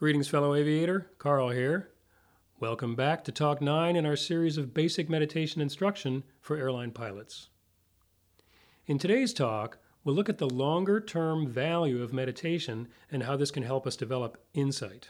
Greetings, fellow aviator. Carl here. Welcome back to Talk 9 in our series of basic meditation instruction for airline pilots. In today's talk, we'll look at the longer-term value of meditation and how this can help us develop insight.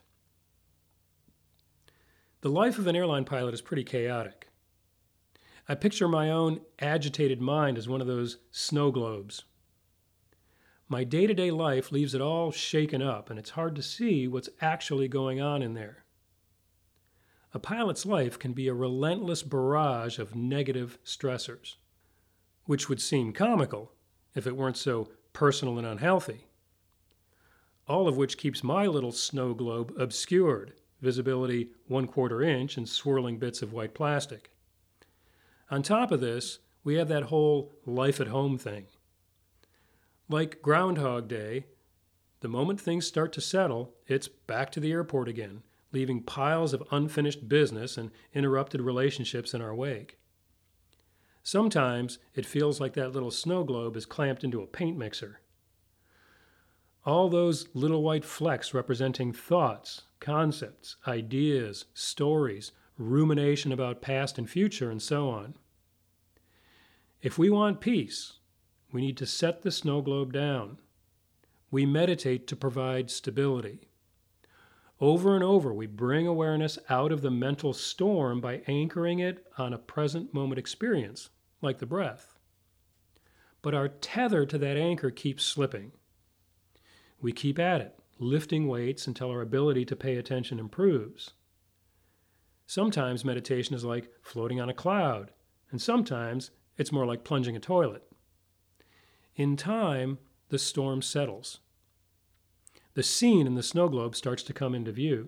The life of an airline pilot is pretty chaotic. I picture my own agitated mind as one of those snow globes. My day-to-day life leaves it all shaken up, and it's hard to see what's actually going on in there. A pilot's life can be a relentless barrage of negative stressors, which would seem comical if it weren't so personal and unhealthy. All of which keeps my little snow globe obscured, visibility 1/4 inch and swirling bits of white plastic. On top of this, we have that whole life at home thing. Like Groundhog Day, the moment things start to settle, it's back to the airport again, leaving piles of unfinished business and interrupted relationships in our wake. Sometimes it feels like that little snow globe is clamped into a paint mixer. All those little white flecks representing thoughts, concepts, ideas, stories, rumination about past and future, and so on. If we want peace, we need to set the snow globe down. We meditate to provide stability. Over and over, we bring awareness out of the mental storm by anchoring it on a present moment experience, like the breath. But our tether to that anchor keeps slipping. We keep at it, lifting weights until our ability to pay attention improves. Sometimes meditation is like floating on a cloud, and sometimes it's more like plunging a toilet. In time, the storm settles. The scene in the snow globe starts to come into view.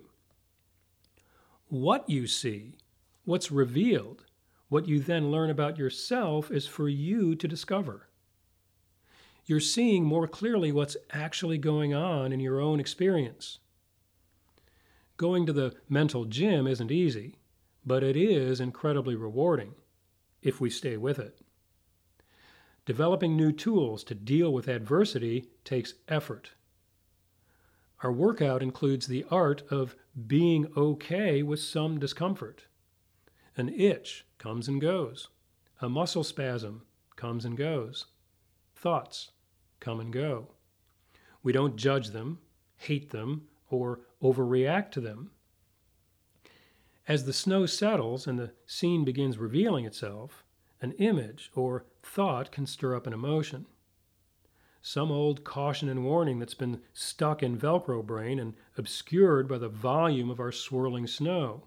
What you see, what's revealed, what you then learn about yourself is for you to discover. You're seeing more clearly what's actually going on in your own experience. Going to the mental gym isn't easy, but it is incredibly rewarding if we stay with it. Developing new tools to deal with adversity takes effort. Our workout includes the art of being okay with some discomfort. An itch comes and goes. A muscle spasm comes and goes. Thoughts come and go. We don't judge them, hate them, or overreact to them. As the snow settles and the scene begins revealing itself, an image or thought can stir up an emotion. Some old caution and warning that's been stuck in Velcro brain and obscured by the volume of our swirling snow.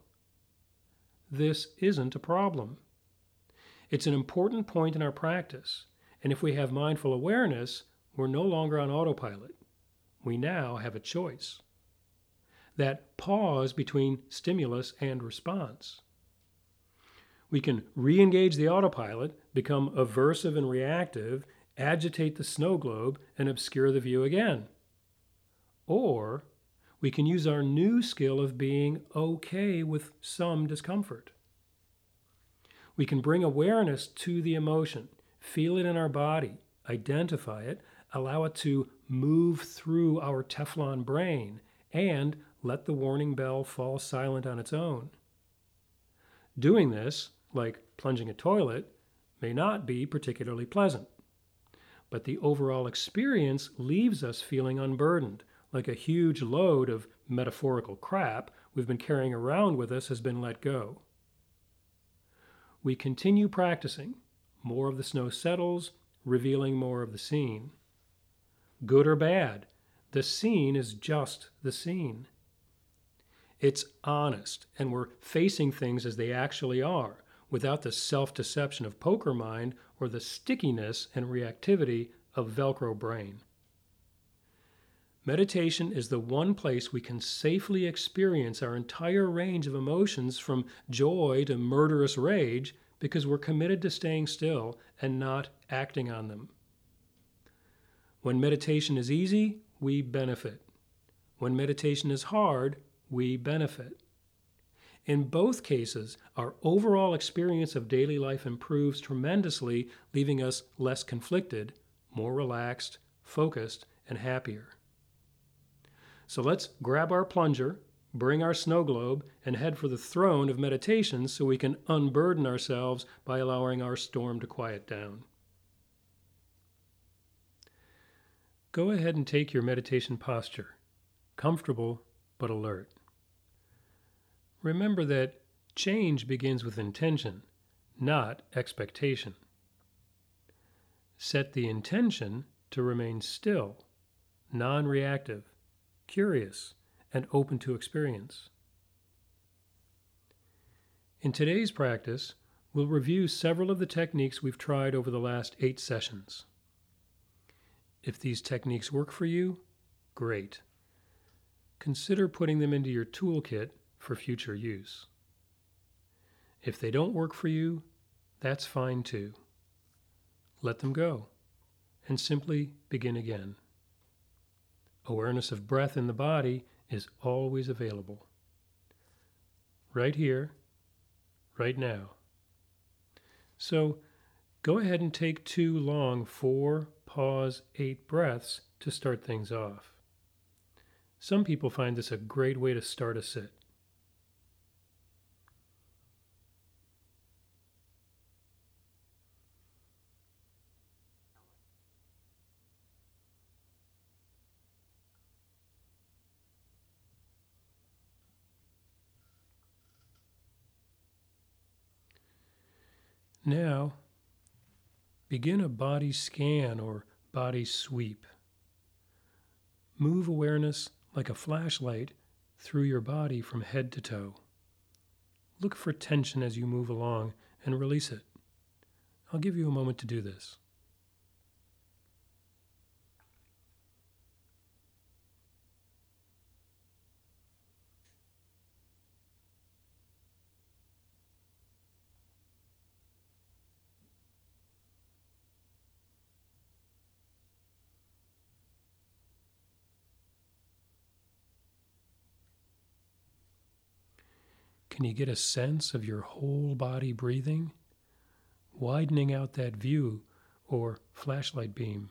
This isn't a problem. It's an important point in our practice, and if we have mindful awareness, we're no longer on autopilot. We now have a choice. That pause between stimulus and response. We can re-engage the autopilot, become aversive and reactive, agitate the snow globe, and obscure the view again. Or we can use our new skill of being okay with some discomfort. We can bring awareness to the emotion, feel it in our body, identify it, allow it to move through our Teflon brain, and let the warning bell fall silent on its own. Doing this, like plunging a toilet, may not be particularly pleasant. But the overall experience leaves us feeling unburdened, like a huge load of metaphorical crap we've been carrying around with us has been let go. We continue practicing. More of the snow settles, revealing more of the scene. Good or bad, the scene is just the scene. It's honest, and we're facing things as they actually are, without the self-deception of poker mind or the stickiness and reactivity of Velcro brain. Meditation is the one place we can safely experience our entire range of emotions from joy to murderous rage because we're committed to staying still and not acting on them. When meditation is easy, we benefit. When meditation is hard, we benefit. In both cases, our overall experience of daily life improves tremendously, leaving us less conflicted, more relaxed, focused, and happier. So let's grab our plunger, bring our snow globe and head for the throne of meditation so we can unburden ourselves by allowing our storm to quiet down. Go ahead and take your meditation posture, comfortable but alert. Remember that change begins with intention, not expectation. Set the intention to remain still, non-reactive, curious, and open to experience. In today's practice, we'll review several of the techniques we've tried over the last 8 sessions. If these techniques work for you, great. Consider putting them into your toolkit for future use. If they don't work for you, that's fine too. Let them go and simply begin again. Awareness of breath in the body is always available. Right here, right now. So go ahead and take 2 long 4, pause, 8 breaths to start things off. Some people find this a great way to start a sit. Now, begin a body scan or body sweep. Move awareness like a flashlight through your body from head to toe. Look for tension as you move along and release it. I'll give you a moment to do this. Can you get a sense of your whole body breathing, widening out that view or flashlight beam?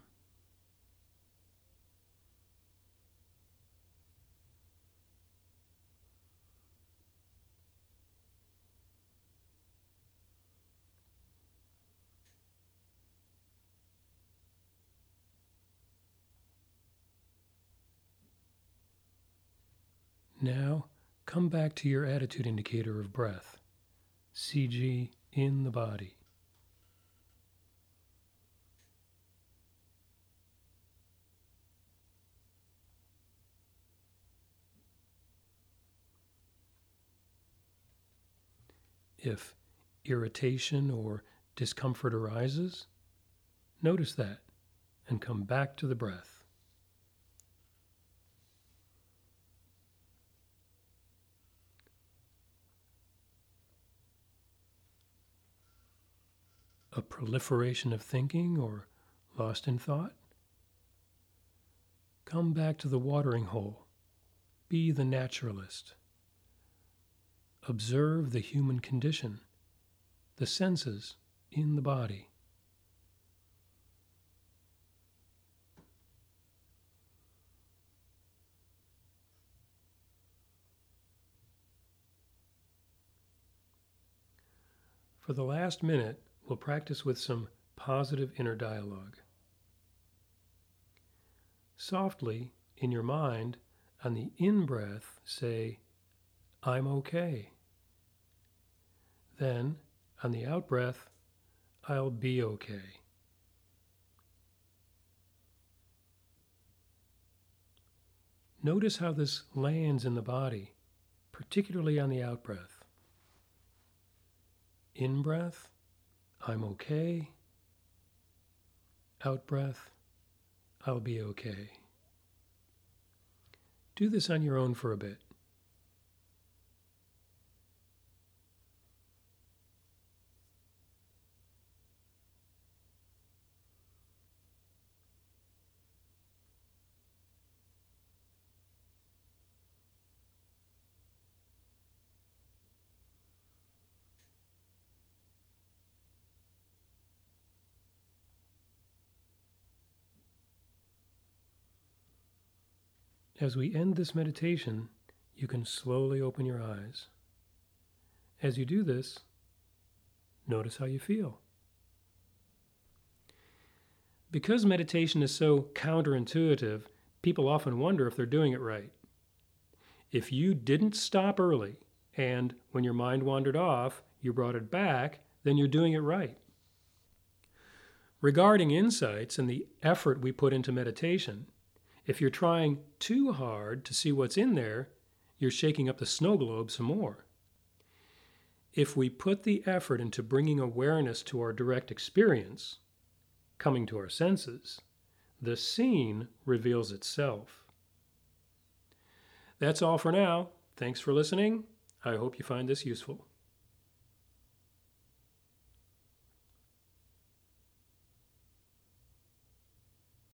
Now, come back to your attitude indicator of breath, CG in the body. If irritation or discomfort arises, notice that and come back to the breath. A proliferation of thinking or lost in thought? Come back to the watering hole. Be the naturalist. Observe the human condition, the senses in the body. For the last minute, we'll practice with some positive inner dialogue. Softly, in your mind, on the in-breath, say, I'm okay. Then, on the out-breath, I'll be okay. Notice how this lands in the body, particularly on the out-breath. In-breath, I'm okay. Out-breath, I'll be okay. Do this on your own for a bit. As we end this meditation, you can slowly open your eyes. As you do this, notice how you feel. Because meditation is so counterintuitive, people often wonder if they're doing it right. If you didn't stop early and when your mind wandered off, you brought it back, then you're doing it right. Regarding insights and the effort we put into meditation, if you're trying too hard to see what's in there, you're shaking up the snow globe some more. If we put the effort into bringing awareness to our direct experience, coming to our senses, the scene reveals itself. That's all for now. Thanks for listening. I hope you find this useful.